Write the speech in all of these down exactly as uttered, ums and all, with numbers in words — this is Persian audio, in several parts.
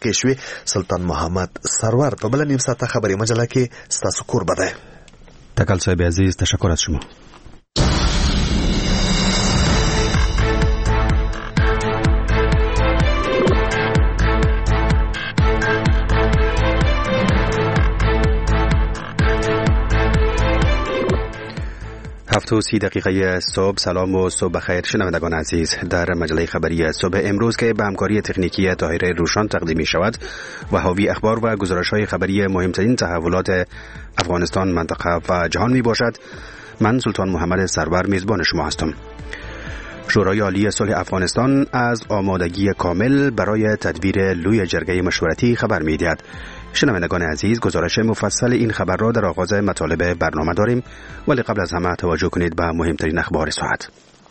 کشوي سلطان محمد سرور په بل نیم ساعته خبري مجله کې ستاسو کور بده. تکل صاحب عزیز، تشکر از شما. هفت و سی دقیقه صبح. سلام و صبح بخیر شنوندگان عزیز. در مجله خبری صبح امروز که به همکاری تکنیکی طاهر روشان تقدیم می شود و حاوی اخبار و گزارش های خبری مهمترین تحولات افغانستان، منطقه و جهان می باشد، من سلطان محمد سرور میزبان شما هستم. شورای عالی صلح افغانستان از آمادگی کامل برای تدبیر لوی جرگه مشورتی خبر می دهد. شنوندگان عزیز، گزارش مفصل این خبر را در آغاز مطالب برنامه داریم، ولی قبل از همه توجه کنید به مهمترین اخبار ساعت.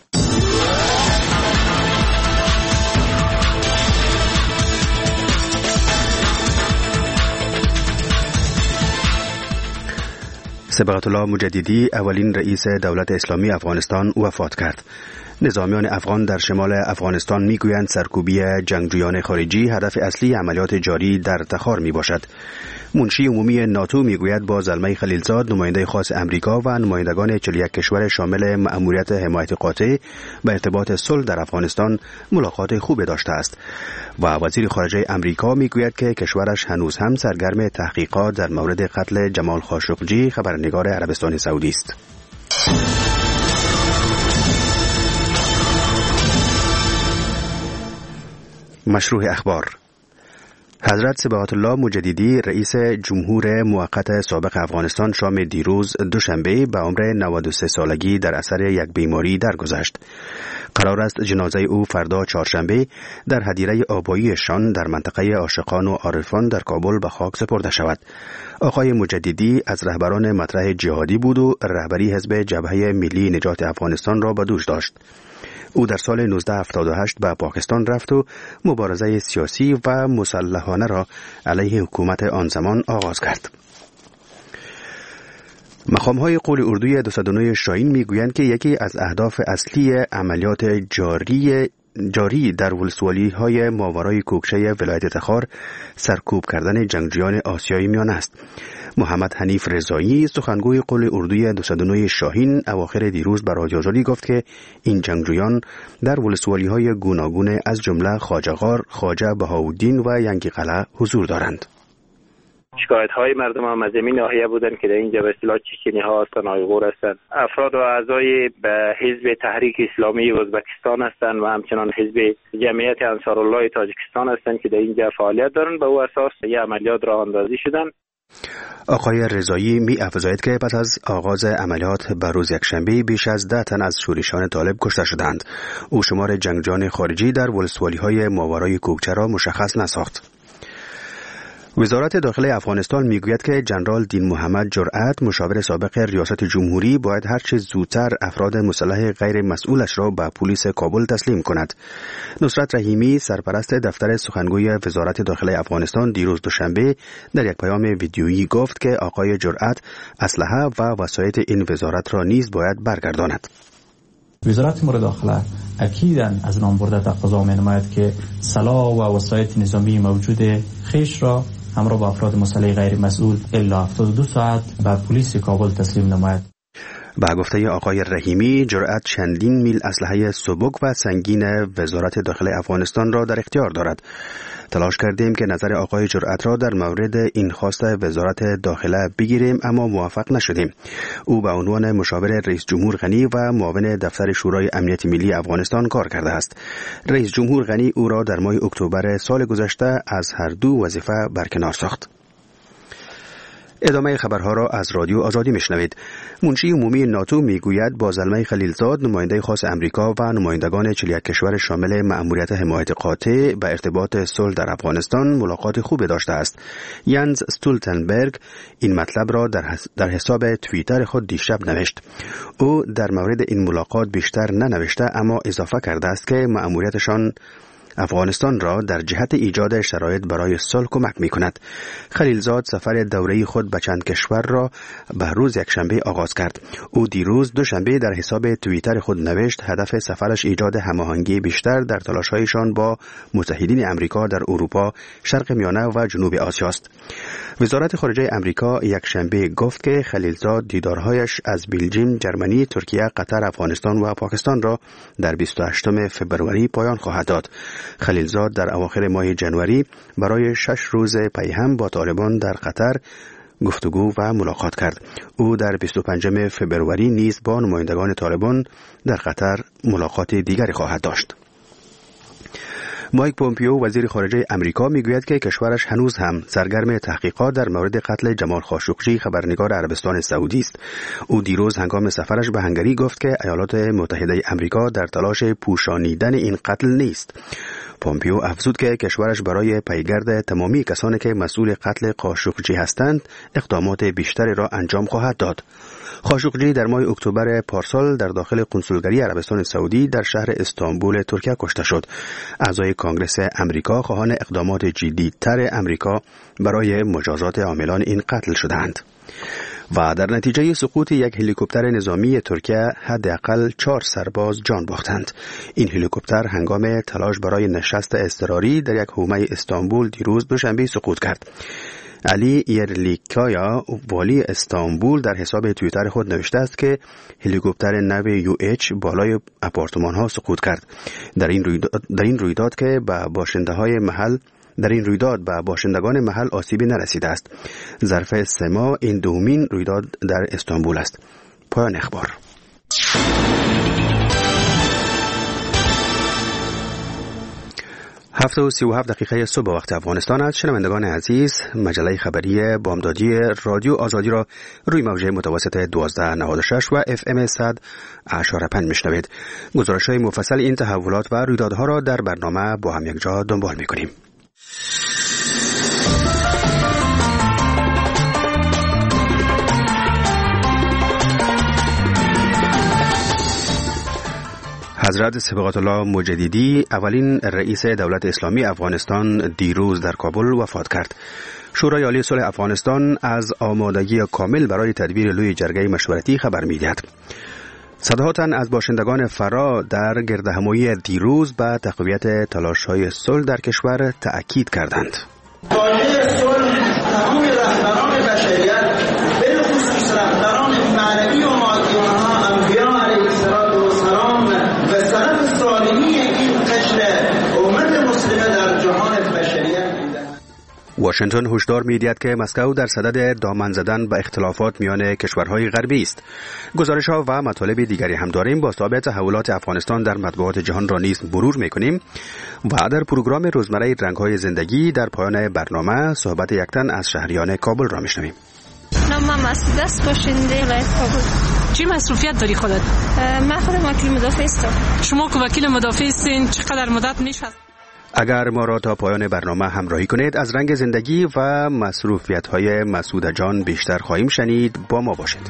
صبغت الله مجددی، اولین رئیس دولت اسلامی افغانستان، وفات کرد. نظامیان افغان در شمال افغانستان میگویند سرکوبی جنگجویان خارجی هدف اصلی عملیات جاری در تخار می باشد. منشی عمومی ناتو میگوید با زلمه خلیلزاد، نماینده خاص امریکا و نمایندگان چهل و یک کشور شامل مأموریت حمایت قاطع به ارتباط صلح در افغانستان ملاقات خوب داشته است و وزیر خارجه امریکا میگوید که کشورش هنوز هم سرگرم تحقیقات در مورد قتل جمال خاشقجی، خبرنگار عربستان سعودی است. مشروع اخبار. حضرت صبغت الله مجددی، رئیس جمهور موقت سابق افغانستان، شام دیروز دوشنبه به عمر نود و سه سالگی در اثر یک بیماری درگذشت. قرار است جنازه او فردا چهارشنبه در هدیره آباییشان در منطقه عاشقان و عارفان در کابل به خاک سپرده شود. آقای مجددی از رهبران مطرح جهادی بود و رهبری حزب جبهه ملی نجات افغانستان را به دوش داشت. او در سال نوزده هفتاد و هشت به پاکستان رفت و مبارزه سیاسی و مسلحانه را علیه حکومت آن زمان آغاز کرد. مقام‌های قول اردوی دویست و نه شاهین میگویند که یکی از اهداف اصلی عملیات جاری جاری در ولسوالی‌های ماورای کوکچه ولایت تخار سرکوب کردن جنگجویان آسیایی میان است. محمد حنیف رضایی، سخنگوی قول اردوی دویست و نه شاهین، اواخر دیروز به رادیو آزادی گفت که این جنگجویان در ولسوالی‌های گوناگون از جمله خواجه‌غار، خواجه بهاءالدین و ینگی قلعه حضور دارند. شکایت های مردم هم از این ناحیه بودند که در اینجا به اصطلاح چچنی ها هستند، آیغور هستند، افراد و اعضای به حزب تحریک اسلامی ازبکستان هستند و همچنان حزب جمعیت انصارالله تاجیکستان هستند که در اینجا فعالیت دارند. به او اساس یه عملیات راه اندازی شدند. آقای رضایی می افزاید که پس از آغاز عملیات به روز یکشنبه بیش از ده تن از شورشیان طالب کشته شدند. او شمار جنگجویان خارجی در ولسوالی‌های ماورای کوکچه را مشخص نساخت. وزارت داخله افغانستان میگوید که جنرال دین محمد جرأت، مشاور سابق ریاست جمهوری، باید هر چه زودتر افراد مسلح غیر مسئولش را به پلیس کابل تسلیم کند. نصرت رحیمی، سرپرست دفتر سخنگوی وزارت داخله افغانستان، دیروز دوشنبه در یک پیام ویدیویی گفت که آقای جرأت اسلحه و وسایط این وزارت را نیز باید برگرداند. وزارت امور داخله اکیداً از نام برده تقاضا می‌نماید که سلاح و وسایط نظامی موجود خیش را همراه با افراد مسلح غیر مسئول الا هفتاد و دو ساعت به پلیس کابل تسلیم نماید. با گفته آقای رحیمی، جرأت چندین میل اسلحه سبک و سنگین وزارت داخله افغانستان را در اختیار دارد. تلاش کردیم که نظر آقای جرأت را در مورد این خواست وزارت داخله بگیریم، اما موفق نشدیم. او به عنوان مشاور رئیس جمهور غنی و معاون دفتر شورای امنیت ملی افغانستان کار کرده است. رئیس جمهور غنی او را در ماه اکتبر سال گذشته از هر دو وظیفه برکنار ساخت. ادامه خبرها را از رادیو آزادی میشنوید. منشی عمومی ناتو میگوید با زلمه خلیلزاد، نماینده خاص امریکا و نمایندگان چهل و یک کشور شامل مأموریت حمایت قاطع به ارتباط صلح در افغانستان ملاقات خوب داشته است. ینز استولتنبرگ این مطلب را در, در حساب توییتر خود دیشب نوشت. او در مورد این ملاقات بیشتر ننوشته، اما اضافه کرده است که مأموریتشان افغانستان را در جهت ایجاد شرایط برای صلح کمک می کند. خلیلزاد سفر دوره‌ای خود به چند کشور را به روز یکشنبه آغاز کرد. او دیروز دوشنبه در حساب توییتر خود نوشت هدف سفرش ایجاد هماهنگی بیشتر در تلاش‌هایشان با متحدین امریکا در اروپا، شرق میانه و جنوب آسیا است. وزارت خارجه امریکا یکشنبه گفت که خلیلزاد دیدارهایش از بلژیم، ژرمنی، ترکیه، قطر، افغانستان و پاکستان را در بیست و هشتم فوریه پایان خواهد داد. خلیلزاد در اواخر ماه جنوری برای شش روز پیهم با طالبان در قطر گفتگو و ملاقات کرد. او در بیست و پنجم فوریه نیز با نمایندگان طالبان در قطر ملاقات دیگری خواهد داشت. مایک پومپیو وزیر خارجه امریکا میگوید که کشورش هنوز هم سرگرم تحقیقات در مورد قتل جمال خاشقجی خبرنگار عربستان سعودی است. او دیروز هنگام سفرش به هنگری گفت که ایالات متحده امریکا در تلاش پوشانیدن این قتل نیست. پومپیو افزود که کشورش برای پیگرد تمامی کسانی که مسئول قتل خاشقجی هستند اقدامات بیشتری را انجام خواهد داد. خاشقجی در ماه اکتبر پارسال در داخل کنسولگری عربستان سعودی در شهر استانبول ترکیه کشته شد. اعضای کنگره امریکا خواهان اقدامات جدی‌تر امریکا برای مجازات عاملان این قتل شدند. و در نتیجه سقوط یک هلیکوپتر نظامی ترکیه حداقل چهار سرباز جان باختند. این هلیکوپتر هنگام تلاش برای نشست اضطراری در یک حومه استانبول دیروز دوشنبه سقوط کرد. علی یرلیکایا والی استانبول در حساب توییتر خود نوشته است که هلیکوپتر نو یو اچ بالای آپارتمان ها سقوط کرد. در این رویداد, در این رویداد که به باشنده های محل در این رویداد به باشندگان محل آسیبی نرسیده است. ظرف سه ماه این دومین رویداد در استانبول است. پایان اخبار. هفت و سی و هفت دقیقه صبح وقت افغانستان است. شنوندگان عزیز، مجله خبری بامدادی رادیو آزادی را روی موجه متوسط دوازده نود و شش و اف ام صد و پنج میشنوید. گزارش‌های مفصل این تحولات و رویدادها را در برنامه با هم یک جا دنبال می‌کنیم. حضرت سبقت الله مجددی اولین رئیس دولت اسلامی افغانستان دیروز در کابل وفات کرد. شورای عالی صلح افغانستان از آمادگی کامل برای تدبیر لوی جرگه مشورتی خبر می‌دهد. صدها تن از باشندگان فرا در گردهمایی دیروز به تقویت تلاش‌های صلح در کشور تأکید کردند. واژه صلح تمام رهبران بشریت به خصوص رهبران معنوی و مادی آنها انبیا علیه السلام و سلف صالحین این قشر امت مسلمه در جهان بشریت. واشنگتن هشدار می‌دهد که مسکو در صدد دامن زدن به اختلافات میان کشورهای غربی است. گزارش‌ها و مطالب دیگری هم داریم. با تابع تحولات افغانستان در مطبوعات جهان را نیز مرور می‌کنیم و در پروگرام روزمره رنگ‌های زندگی در پایان برنامه صحبت یک تن از شهریان کابل را می‌شنویم. نام مسعود است، باشنده ولایت کابل. چی مصروفیت داری خودت؟ من خودم وکیل مدافع هستم. شما که وکیل مدافع هستین چقدر مدت میشه؟ اگر ما را تا پایان برنامه همراهی کنید از رنگ زندگی و مصروفیت‌های مسعود جان بیشتر خواهیم شنید. با ما باشید.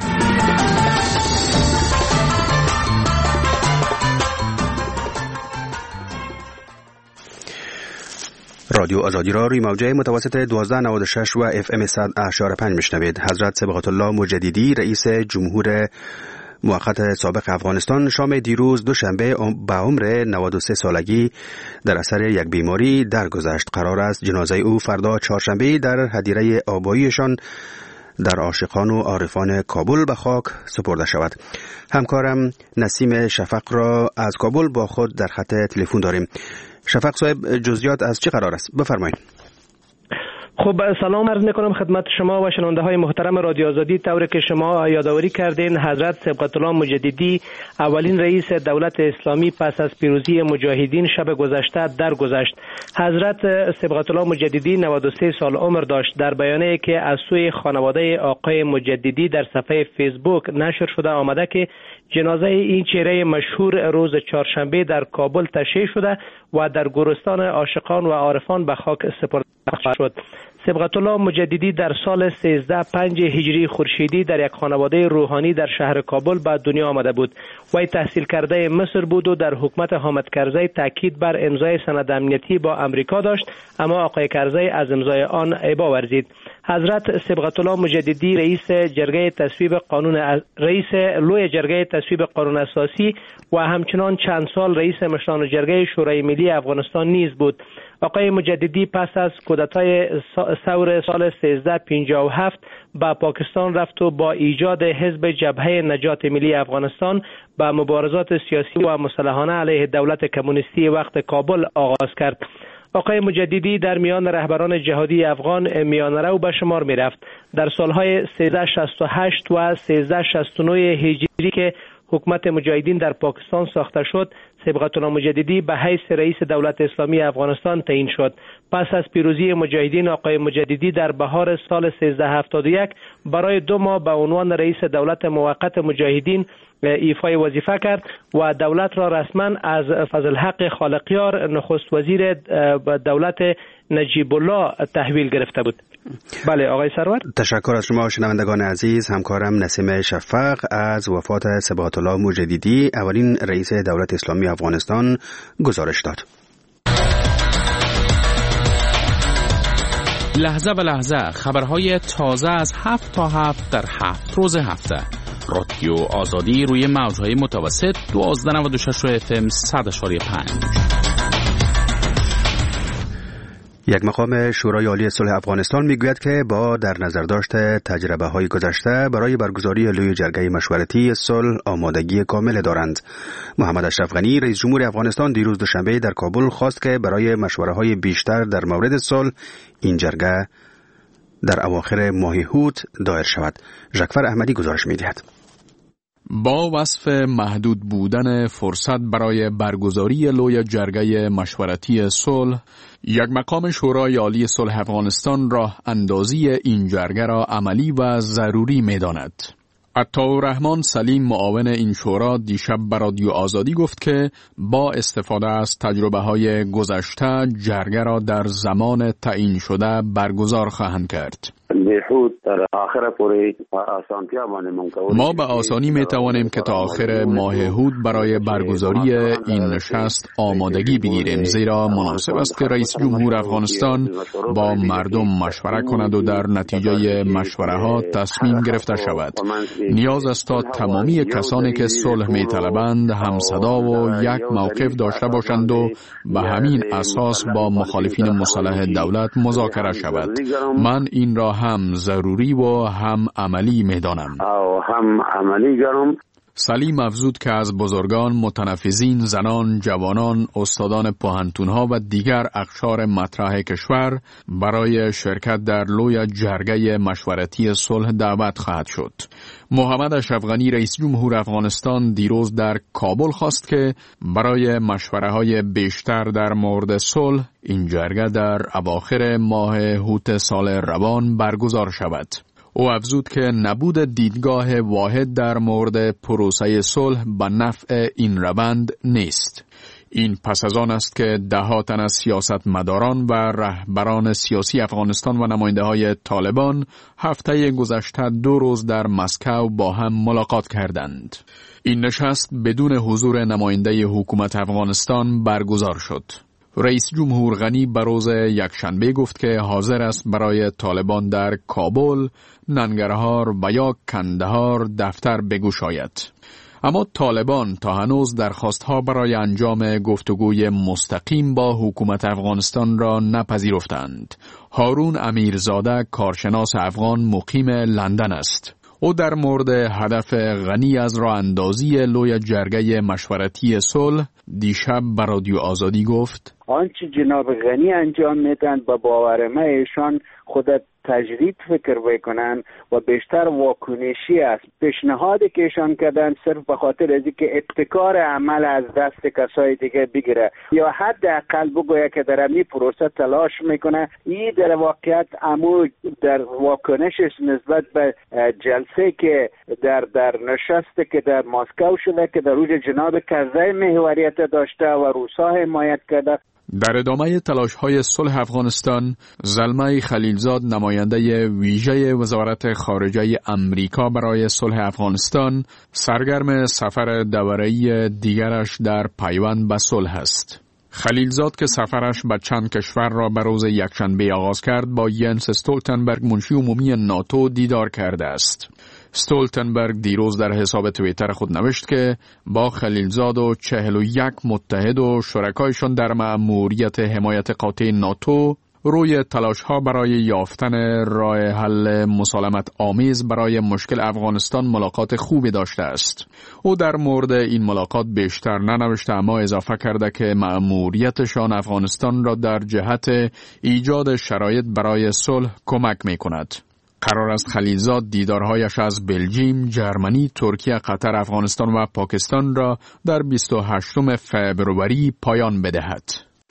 رادیو آزادی را روی موجه متوسط دوازده نود و شش و اف ام صد و پنج میشنوید. حضرت سبقت الله مجددی رئیس جمهور موقت سابق افغانستان شام دیروز دوشنبه به عمر نود و سه سالگی در اثر یک بیماری درگذشت. قرار است جنازه او فردا چهارشنبه در هدیره آباییشان در عاشقان و عارفان کابل به خاک سپرده شود. همکارم نسیم شفق را از کابل با خود در خط تلفن داریم. شفق صاحب، جزئیات از چه قرار است؟ بفرمایید. خب سلام عرض میکنم خدمت شما و شنونده های محترم رادیو آزادی. طوری که شما یادآوری کردین، حضرت سبقت الله مجددی اولین رئیس دولت اسلامی پس از پیروزی مجاهدین شب گذشته درگذشت. حضرت سبقت الله مجددی نود و سه سال عمر داشت. در بیانیه‌ای که از سوی خانواده آقای مجددی در صفحه فیسبوک نشر شده آمده که جنازه این چهره مشهور روز چهارشنبه در کابل تشییع شده و در گورستان عاشقان و عارفان به خاک سپرده شد. صبغت الله مجددی در سال سیزده پنج هجری خورشیدی در یک خانواده روحانی در شهر کابل به دنیا آمده بود. وی تحصیل کرده مصر بود و در حکومت حامد کرزی تاکید بر امضای سند امنیتی با امریکا داشت، اما آقای کرزی از امضای آن ابا ورزید. حضرت صبغت الله مجددی رئیس جرگه تصویب قانون رئیس لوی جرگه تصویب قانون اساسی و همچنان چند سال رئیس مشران جرگه شورای ملی افغانستان نیز بود. آقای مجددی پس از کودتای ثور سال سیزده پنجاه و هفت به پاکستان رفت و با ایجاد حزب جبهه نجات ملی افغانستان به مبارزات سیاسی و مسلحانه علیه دولت کمونیستی وقت کابل آغاز کرد. آقای مجددی در میان رهبران جهادی افغان میانرو به شمار می رفت. در سالهای سیزده شصت و هشت و سیزده شصت و نه هجری که حکومت مجاهدین در پاکستان ساخته شد، صبغت الله مجددی به حیث رئیس دولت اسلامی افغانستان تعیین شد. پس از پیروزی مجاهدین، آقای مجددی در بهار سال سیزده هفتاد و یک برای دو ماه به عنوان رئیس دولت موقت مجاهدین ایفای وظیفه کرد و دولت را رسما از فضلحق خالقیار نخست وزیر دولت نجیب الله تحویل گرفته بود. بله آقای سرور، تشکر از شما شنوندگان عزیز. همکارم نسیم شفق از وفات صبغت الله مجددی اولین رئیس دولت اسلامی افغانستان گزارش داد. لحظه به لحظه خبرهای تازه از هفت تا هفت در هفت روز هفته. رادیو آزادی روی موجهای متوسط دوازده نود و شش اف ام صد و پنج. یک مقام شورای عالی صلح افغانستان میگوید که با در نظر داشت تجربه های گذشته برای برگزاری لوی جرگه مشورتی صلح آمادگی کامل دارند. محمد اشرف غنی رئیس جمهور افغانستان دیروز دوشنبه در کابل خواست که برای مشوره های بیشتر در مورد صلح این جرگه در اواخر ماه هوت دایر شود. ژکفر احمدی گزارش می‌دهد. با وصف محدود بودن فرصت برای برگزاری لوی جرگه مشورتی صلح، یک مقام شورای عالی صلح افغانستان راه اندازی این جرگه را عملی و ضروری می‌داند. عطاالرحمن سلیم معاون این شورا دیشب به رادیو آزادی گفت که با استفاده از تجربه‌های گذشته جرگه را در زمان تعیین شده برگزار خواهند کرد. ما به آسانی می توانیم که تا آخر ماه هود برای برگزاری این نشست آمادگی بگیریم، زیرا مناسب است که رئیس جمهور افغانستان با مردم مشوره کند و در نتیجه مشوره ها تصمیم گرفته شود. نیاز است تا تمامی کسانی که صلح می طلبند هم صدا و یک موقف داشته باشند و به همین اساس با مخالفین مسلح دولت مذاکره شود. من این را هم ضروری و هم عملی می‌دانم. هم عملی گرم. سلیم افزود که از بزرگان، متنفذین، زنان، جوانان، استادان پوهنتون‌ها و دیگر اقشار مطرح کشور برای شرکت در لوی جرگه مشورتی صلح دعوت خواهد شد. محمد اشرف غنی رئیس جمهور افغانستان دیروز در کابل خواست که برای مشوره‌های بیشتر در مورد صلح این جرگه در اواخر ماه هوت سال روان برگزار شود. او افزود که نبود دیدگاه واحد در مورد پروسه صلح به نفع این روند نیست. این پس از آن است که ده تن از سیاستمداران و رهبران سیاسی افغانستان و نماینده های طالبان هفته گذشته دو روز در مسکو با هم ملاقات کردند. این نشست بدون حضور نماینده حکومت افغانستان برگزار شد. رئیس جمهور غنی به روز یکشنبه گفت که حاضر است برای طالبان در کابل، ننگرهار و یا کندهار دفتر بگشاید. اما طالبان تا هنوز درخواستها برای انجام گفتگوی مستقیم با حکومت افغانستان را نپذیرفتند. هارون امیرزاده کارشناس افغان مقیم لندن است. او در مورد هدف غنی از راه اندازی لوی جرگه مشورتی صلح دیشب به رادیو آزادی گفت: آنچه جناب غنی انجام میدن با باور ما ایشان خود تجدید فکر بکنن و بیشتر واکنشی است. پیشنهادی که ایشان کردن صرف به خاطر از اینکه ابتکار عمل از دست کسای دیگه بگیره یا حداقل بگویه که در همین پروسه تلاش میکنه. این در واقعیت امو در واکنشش نسبت به جلسه که در در نشسته که در مسکو شده که در روز جناب کرزی محوریت داشته و روسا حمایت کرده. در ادامه تلاش‌های صلح افغانستان، زلمه خلیلزاد نماینده ویژه وزارت خارجه امریکا برای صلح افغانستان سرگرم سفر دوره‌ای دیگرش در پیوند به صلح است. خلیلزاد که سفرش به چند کشور را به روز یکشنبه آغاز کرد، با ینس استولتنبرگ منشی عمومی ناتو دیدار کرده است. استولتنبرگ دیروز در حساب توییتر خود نوشت که با خلیلزاد و چهل و یک متحد و شرکایشان در مأموریت حمایت قاطع ناتو روی تلاش‌ها برای یافتن راه حل مسالمت آمیز برای مشکل افغانستان ملاقات خوبی داشته است. او در مورد این ملاقات بیشتر ننوشته، اما اضافه کرده که مأموریتشان افغانستان را در جهت ایجاد شرایط برای صلح کمک می‌کند. قرار است خلیلزاد دیدارهایش از بلژیم، جرمنی، ترکیه، قطر، افغانستان و پاکستان را در بیست و هشتم فوریه پایان بدهد.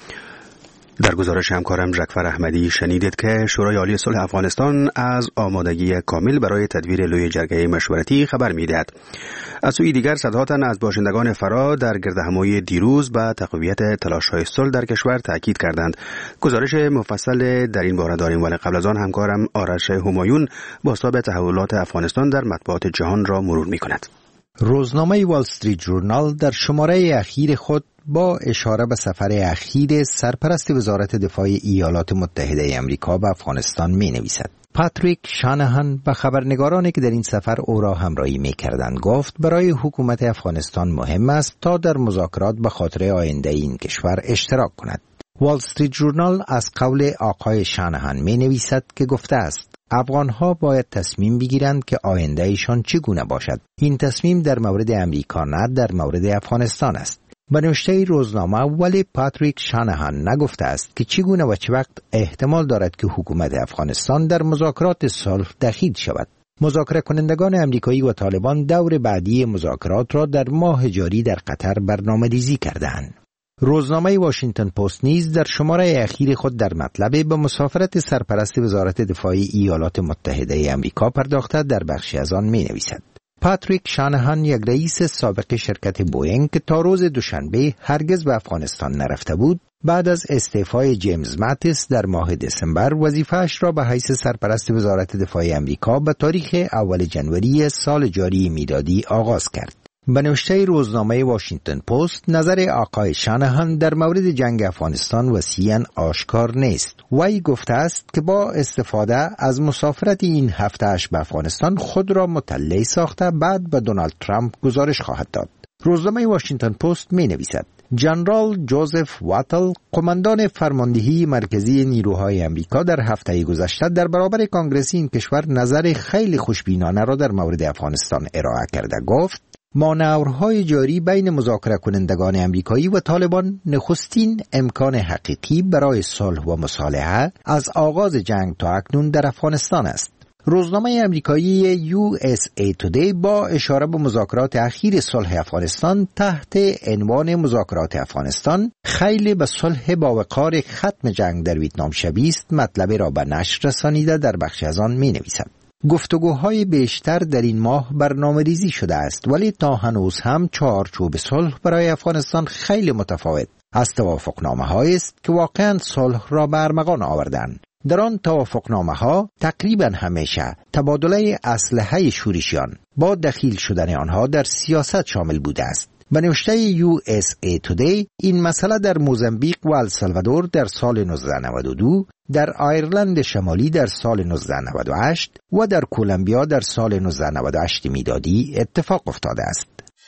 در گزارش همکارم جعفر احمدی شنیدید که شورای عالی صلح افغانستان از آمادگی کامل برای تدویر لوی جرگه مشورتی خبر می‌دهد. از سوی دیگر صدها تن از باشندگان فرا در گردهمایی دیروز به تقویت تلاش‌های صلح در کشور تاکید کردند. گزارش مفصل در این باره داریم، ولی قبل از آن همکارم آرش همایون بازتاب تحولات افغانستان در مطبوعات جهان را مرور می‌کند. روزنامه وال استریت ژورنال در شماره اخیر خود با اشاره به سفر اخیر سرپرست وزارت دفاع ایالات متحده آمریکا به افغانستان می نویسد. پاتریک شانهان به خبرنگارانی که در این سفر او را همراهی می کردند گفت برای حکومت افغانستان مهم است تا در مذاکرات به خاطر آینده این کشور اشتراک کند. وال استریت ژورنال از قول آقای شانهان می نویسد که گفته است افغانها باید تصمیم بگیرند که آینده ایشان چگونه باشد. این تصمیم در مورد امریکا نه در مورد افغانستان است. به نوشته روزنامه ولی پاتریک شانهان نگفته است که چگونه و چه وقت احتمال دارد که حکومت افغانستان در مذاکرات صلح دخیل شود. مذاکره کنندگان امریکایی و طالبان دور بعدی مذاکرات را در ماه جاری در قطر برنامه‌ریزی کردند. روزنامه واشنگتن پست نیز در شماره اخیر خود در مطلب به مسافرت سرپرست وزارت دفاع ایالات متحده آمریکا پرداخته در بخشی از آن می نویسد. پاتریک شانهان یک رئیس سابق شرکت بوئینگ که تا روز دوشنبه هرگز به افغانستان نرفته بود، بعد از استعفای جیمز ماتیس در ماه دسامبر وظیفه‌اش را به حیث سرپرست وزارت دفاع آمریکا به تاریخ اول ژانویه سال جاری میلادی آغاز کرد. به نوشته روزنامه واشنگتن پست نظر آقای شانهان در مورد جنگ افغانستان وسیعاً آشکار نیست. وی گفته است که با استفاده از مسافرت این هفته‌اش به افغانستان خود را مطلع ساخته بعد به دونالد ترامپ گزارش خواهد داد. روزنامه واشنگتن پست می نویسد جنرال جوزف واتل، قماندان فرماندهی مرکزی نیروهای امریکا، در هفته گذشته در برابر کنگره این کشور نظر خیلی خوشبینانه را در مورد افغانستان ارائه کرده. گفت مانورهای جاری بین مذاکره کنندگان امریکایی و طالبان نخستین امکان حقیقی برای صلح و مصالحه از آغاز جنگ تا اکنون در افغانستان است. روزنامه امریکایی یو اس ای تودی با اشاره به مذاکرات اخیر صلح افغانستان تحت عنوان مذاکرات افغانستان خیلی به صلح با وقار ختم جنگ در ویتنام شبیه است مطلب را به نشر رسانیده در بخش از آن می نویسد. گفتگوهای بیشتر در این ماه برنامه ریزی شده است، ولی تا هنوز هم چارچوب صلح برای افغانستان خیلی متفاوت از توافقنامه هایی است که واقعا صلح را به ارمغان آوردند. در آن توافقنامه ها تقریبا همیشه تبادله اسلحه شورشیان با دخیل شدن آنها در سیاست شامل بوده است. به نوشته یو اس ای تودی این مسئله در موزامبیک و السالوادور در سال نوزده نود و دو، در آیرلند شمالی در سال نوزده نود و هشت و در کولومبیا در سال نوزده نود و هشت میلادی اتفاق افتاده است.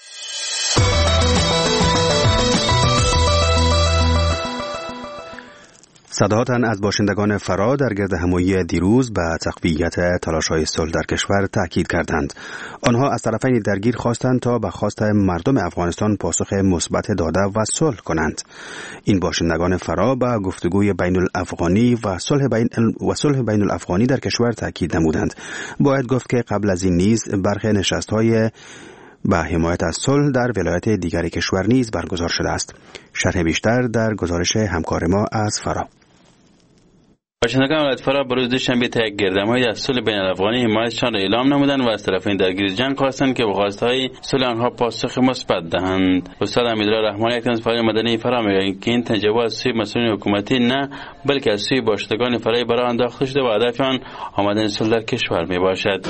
صدها تن از باشندگان فرا در گردهمایی دیروز به تقویت تلاش‌های صلح در کشور تاکید کردند. آنها از طرفین درگیر خواستند تا به خواست مردم افغانستان پاسخ مثبت داده و صلح کنند. این باشندگان فرا به گفتگوی بین الافغانی و صلح بین و صلح بین الافغانی در کشور تاکید نمودند. باید گفت که قبل از این نیز برخی نشست‌های به حمایت از صلح در ولایت دیگر کشور نیز برگزار شده است. شرح بیشتر در گزارش همکار ما از فرا. باشندگان ولایت فرا بروز دوشنبه تا یک گردهمایی از صلح بین الافغانی حمایتشان را اعلام نمودند و از طرفین درگیر جنگ خواستند که به خواستهای صلح آنها پاسخ مثبت دهند. استاد امیرالله رحمانی یک تن از فعالان مدنی فرا میگوید که این تجاوز از سوی مسئولین حکومتی نه بلکه از سوی باشندگان فرای برای انداخته شده و هدف آن آمدن صلح در کشور می باشد.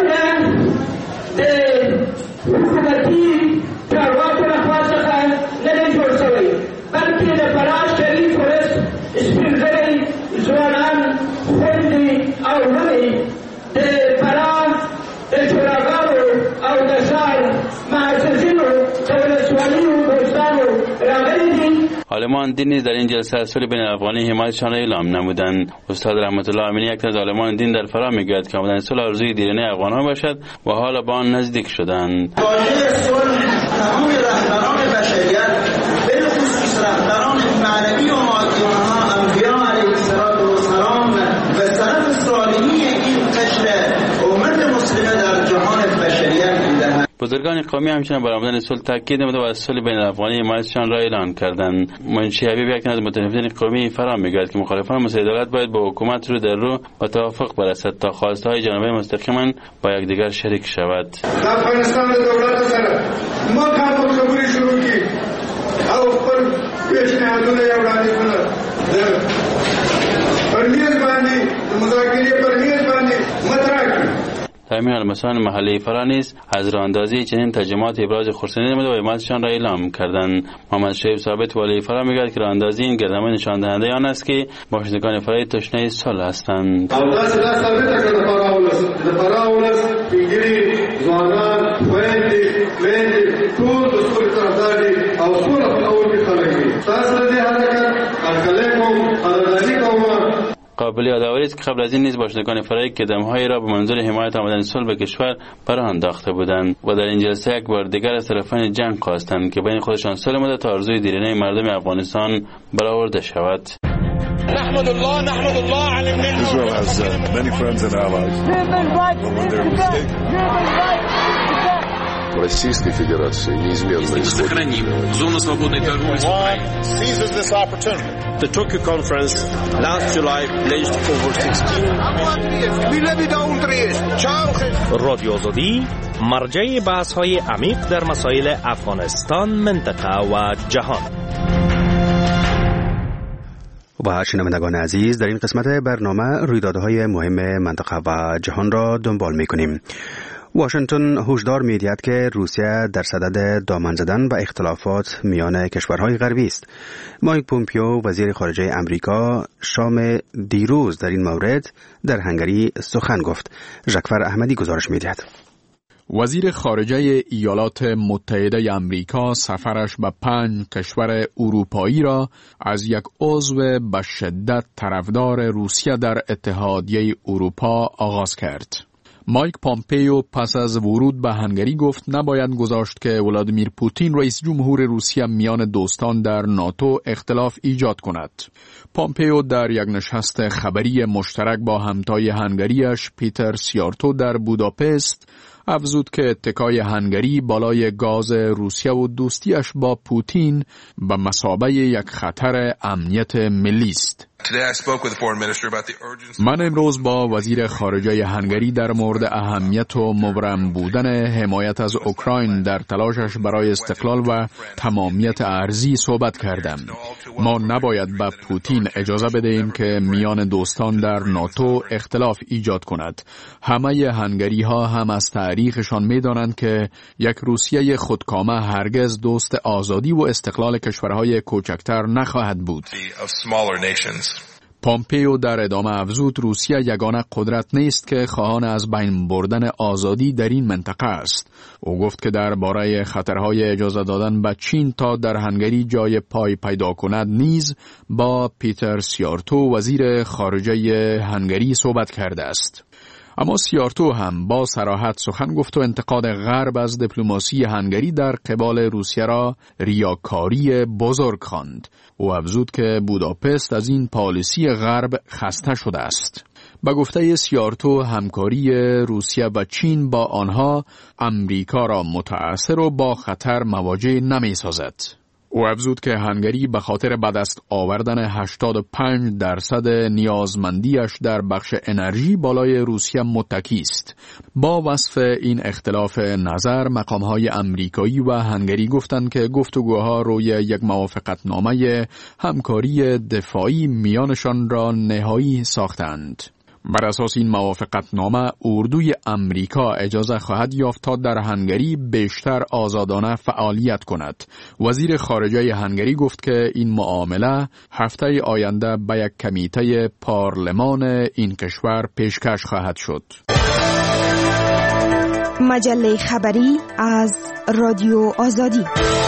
زوانان خوندی او نمی ده پرام ده چراغانو او ده سال معززینو دولتوانی و دوستانو راغلی دی. عالمان دین نیز در این جلسه از صلح بین الافغانی حمایتشان را اعلام نمودند. استاد رحمت الله امینی یک از عالمان دین در فرا میگوید که آمدن صلح آرزوی دیرینه افغان‌ها باشد و حالا با آن نزدیک شدند. واژه صلح تمام رهبران بشریت بالخصوص رهبران معنوی و مادی آنها انبیا علیه السلام و سلام و سلف صالحین این قشر امت مسلمه در جهان بشریت می‌دهند. بزرگان قومی همچنین بر آمدن صلح تاکید نموده و از صلح بین الافغانی حمایتشان را اعلان کردند. منشی حبیب یک از متنفرین قومی فرا میگوید که مخالفان مسئله دولت باید با حکومت رو در رو و توافق برسد تا خواستهای جانبه مستقیما با یکدیگر شریک شود. افغانستان دولت سره ما کار خبري شروع کی او خپل پیشنهادونه یو وړاندې کړل پر میز باندې مذاکره پر میز باندې مطرح کړل. در همین حال مسائل محلی فرا نیز از راه اندازی چنین ترجمات ابراز خرسندی نموده و حمایتشان را اعلام کردند. محمد شعیب ثابت والی فرا میگوید که راه اندازی این گردهمایی نشان دهنده آن است که باشندگان فرای تشنه صلح هستند. او داسې دا ثابته کړه د فرا ولس د فرا ولس پیګری ځوانان خويندې خويندې ټول د سولې طرفدار دي او سوله په اول کې خلک دي. تاسو دې حرکت هرکلی کوم قدردانی کوم. قابل یادآوری است که قبل از این نیز باشندگان فرایی قدم‌هایی را به منظور حمایت آمدن صلح به کشور برآن انداخته بودند و در این جلسه یک بار دیگر از طرفین جنگ خواستند که بین خودشان صلح مده تا آرزوی دیرینه مردم افغانستان برآورده شود. نحمد الله نحمد الله على النعمة. Israel has uh, many friends and allies. When they're mistaken. Российской Федерации неизменно сохраним зону свободной торговли с Украиной. Seizes this opportunity. The Tokyo conference last July pledged over sixteen رادیو آزادی مرجع بحث‌های عمیق در مسائل افغانستان، منطقه و جهان. و شنوندگان عزیز، در این قسمت برنامه رویدادهای مهم منطقه و جهان را دنبال می‌کنیم. واشنگتن هشدار می‌دهد که روسیه در صدد دامن زدن به اختلافات میان کشورهای غربی است. مایک پومپیو وزیر خارجه امریکا شام دیروز در این مورد در هنگری سخن گفت. ژکفر احمدی گزارش می‌دهد. وزیر خارجه ایالات متحده امریکا سفرش به پنج کشور اروپایی را از یک عضو به شدت طرفدار روسیه در اتحادیه اروپا آغاز کرد. مایک پامپیو پس از ورود به هنگری گفت نباید گذاشت که ولادیمیر پوتین رئیس جمهور روسیه میان دوستان در ناتو اختلاف ایجاد کند. پامپیو در یک نشست خبری مشترک با همتای هنگریش پیتر سیارتو در بوداپست افزود که اتکای هنگری بالای گاز روسیه و دوستیش با پوتین به مثابه یک خطر امنیت ملی است. من امروز با وزیر خارجه هنگری در مورد اهمیت و مبرم بودن حمایت از اوکراین در تلاشش برای استقلال و تمامیت ارضی صحبت کردم. ما نباید به پوتین اجازه بدهیم که میان دوستان در ناتو اختلاف ایجاد کند. همه هنگری ها هم از تاریخشان می دانند که یک روسیه خودکامه هرگز دوست آزادی و استقلال کشورهای کوچکتر نخواهد بود. پامپیو در ادامه افزود روسیه یگانه قدرت نیست که خواهان از بین بردن آزادی در این منطقه است. او گفت که درباره خطرهای اجازه دادن به چین تا در هنگری جای پای پیدا کند نیز با پیتر سیارتو وزیر خارجه هنگری صحبت کرده است. اما سیارتو هم با صراحت سخن گفت و انتقاد غرب از دیپلماسی هنگری در قبال روسیه را ریاکاری بزرگ خواند. او افزود که بوداپست از این پالیسی غرب خسته شده است. به گفته سیارتو همکاری روسیه و چین با آنها امریکا را متأثر و با خطر مواجه نمی سازد. او افزود که هنگری به خاطر به دست آوردن هشتاد و پنج درصد نیازمندیش در بخش انرژی بالای روسیه متکی است. با وصف این اختلاف نظر، مقام‌های امریکایی و هنگری گفتند که گفتگوها روی یک موافقتنامه همکاری دفاعی میانشان را نهایی ساختند. بر اساس این موافقتنامه، اردوی امریکا اجازه خواهد یافت تا در هنگری بیشتر آزادانه فعالیت کند. وزیر خارجه هنگری گفت که این معامله هفته آینده به یک کمیته پارلمان این کشور پیشکش خواهد شد. مجله خبری از رادیو آزادی.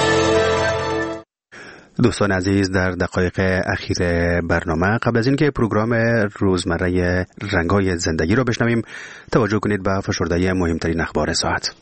دوستان عزیز، در دقایق اخیر برنامه قبل از اینکه پروگرام روزمره رنگای زندگی را بشنویم، توجه کنید به فشرده مهمترین اخبار ساعت.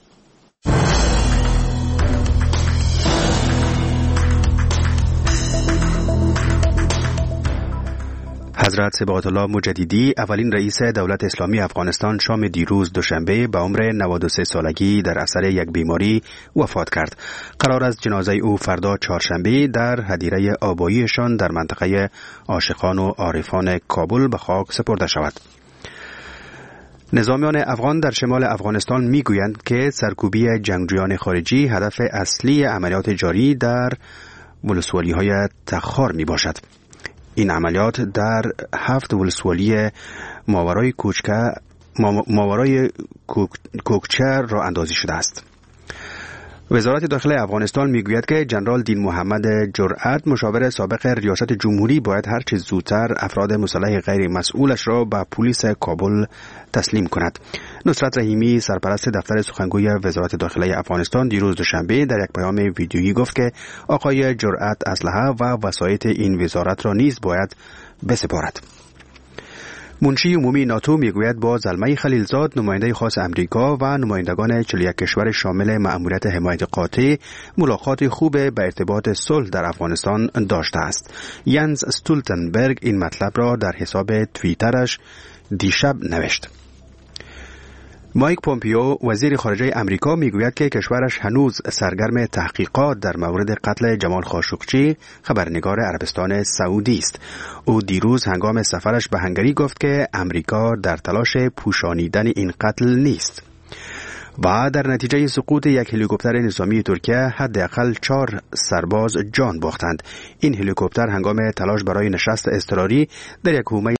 حضرت صبغت الله مجددی، اولین رئیس دولت اسلامی افغانستان، شام دیروز دوشنبه به عمر نود و سه سالگی در اثر یک بیماری وفات کرد. قرار است جنازه او فردا چهارشنبه در هدیره آباییشان در منطقه عاشقان و عارفان کابل به خاک سپرده شود. نظامیان افغان در شمال افغانستان میگویند که سرکوبی جنگجویان خارجی هدف اصلی عملیات جاری در ولسوالی‌های تخار می باشد. این عملیات در هفت ولسوالی ماورای کوچکه ماورای کوکچه را اندازی شده است. وزارت داخله افغانستان میگوید که جنرال دین محمد جرأت، مشاور سابق ریاست جمهوری، باید هر چه زودتر افراد مسلح غیر مسئولش را به پلیس کابل تسلیم کند. نصرت رحیمی، سرپرست دفتر سخنگوی وزارت داخله افغانستان، دیروز دوشنبه در یک پیام ویدیویی گفت که آقای جرأت اسلحه و وسایط این وزارت را نیز باید بسپارد. منشی عمومی ناتو میگوید با زلمه خلیلزاد، نماینده خاص امریکا و نمایندگان چهل و یک کشور شامل مأموریت حمایت قاطع، ملاقات خوب به ارتباط صلح در افغانستان داشته است. ینز استولتنبرگ این مطلب را در حساب توییترش دیشب نوشت. مایک پومپیو، وزیر خارجه امریکا، میگوید که کشورش هنوز سرگرم تحقیقات در مورد قتل جمال خاشقچی، خبرنگار عربستان سعودی است. او دیروز هنگام سفرش به هنگری گفت که امریکا در تلاش پوشانیدن این قتل نیست. و در نتیجه سقوط یک هلیکوپتر نظامی ترکیه حداقل چهار سرباز جان باختند. این هلیکوپتر هنگام تلاش برای نشست اضطراری در یک حومه